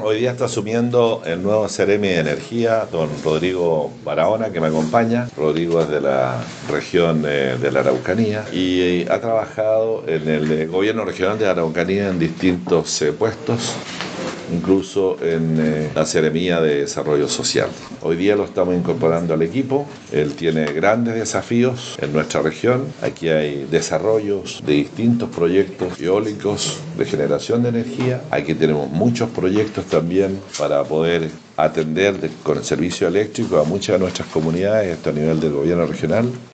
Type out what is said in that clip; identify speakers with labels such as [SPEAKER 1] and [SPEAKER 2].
[SPEAKER 1] Hoy día está asumiendo el nuevo CEREMI de Energía, don Rodrigo Barahona, que me acompaña. Rodrigo es de la región de la Araucanía y ha trabajado en el gobierno regional de la Araucanía en distintos puestos, incluso en la Seremía de Desarrollo Social. Hoy día lo estamos incorporando al equipo. Él tiene grandes desafíos en nuestra región. Aquí hay desarrollos de distintos proyectos eólicos de generación de energía. Aquí tenemos muchos proyectos también para poder atender con el servicio eléctrico a muchas de nuestras comunidades, esto a nivel del gobierno regional.